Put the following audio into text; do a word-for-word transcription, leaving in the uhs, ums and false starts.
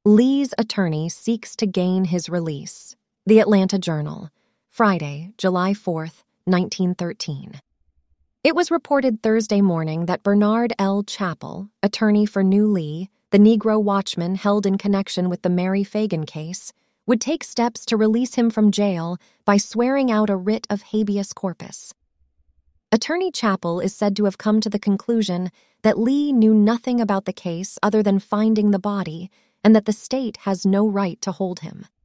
Lee's attorney seeks to gain his release. The Atlanta Journal, Friday, July fourth, nineteen thirteen. It was reported Thursday morning that Bernard L. Chappell, attorney for New Lee, the Negro watchman held in connection with the Mary Fagan case, would take steps to release him from jail by swearing out a writ of habeas corpus. Attorney Chappell is said to have come to the conclusion that Lee knew nothing about the case other than finding the body and that the state has no right to hold him.